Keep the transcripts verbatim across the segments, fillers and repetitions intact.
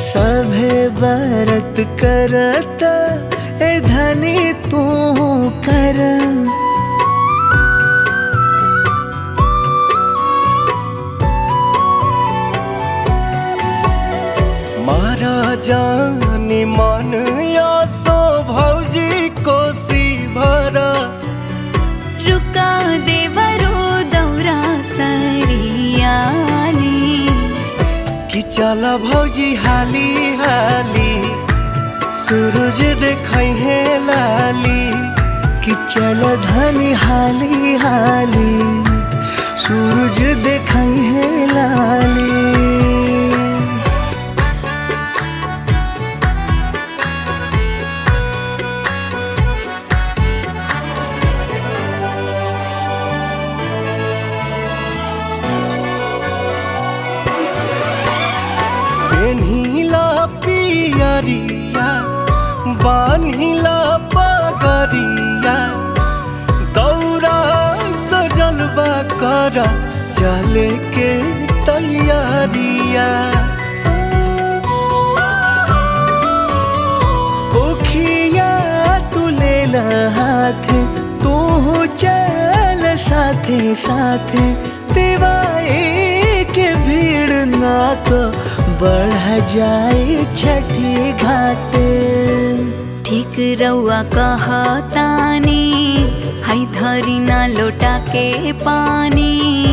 सभे बरत करत ए धनी तू कर। मारा जानी मन या सो भौजी कोसी भरा। रुका देवरो दौरा सरियाली कि चल भौजी हाली हाली सूरज देखै है लाली। कि चल धनी हाली हाली सूरज देखै है लाली। पेन्हिला पियरिया बान्हिला पगरिया। दौरा सजल बा कर चले के तैयारिया। ओखिया तू ले ला हाथ तू चल साथे साथे। देवाए के भीड़ ना तो बढ़ जाए छठी घाटे। ठीक रउआ कहतानी हाय धरी ना लोटा के पानी।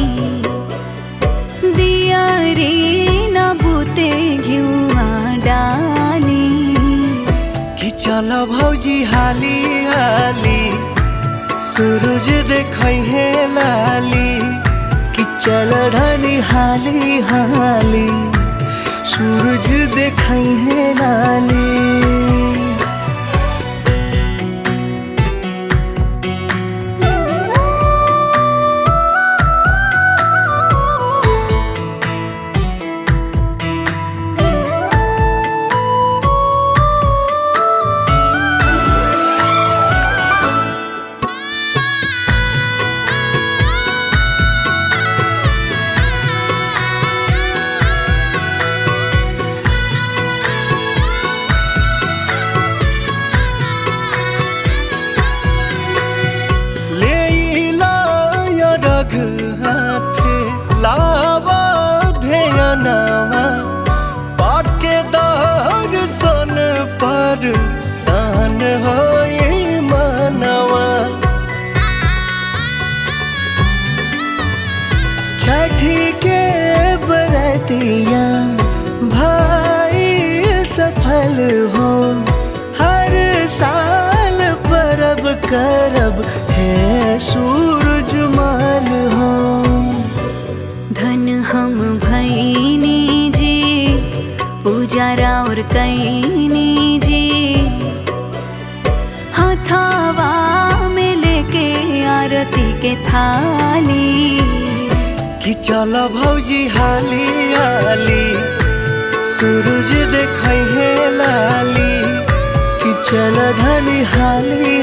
दिया रे ना बूते घिउआ डाली। कि चल भौजी हाली हाली सूरज देखै है लाली। कि चल धनी हाली हाली सूरज देखै है लाली। हाथे लावा ध्यानवा पाके दर्शन पर सान होए मनवा। छठी के बरतिया भाई सफल हो। हर साल परब करब है सूरज माल हो। धन हम भैनी जी पूजारा और कैनी जी। हथवा में लेके आरती के थाली। कि चल भौजी हाली हाली सूरज देखै है लाली। कि चल धनी हाली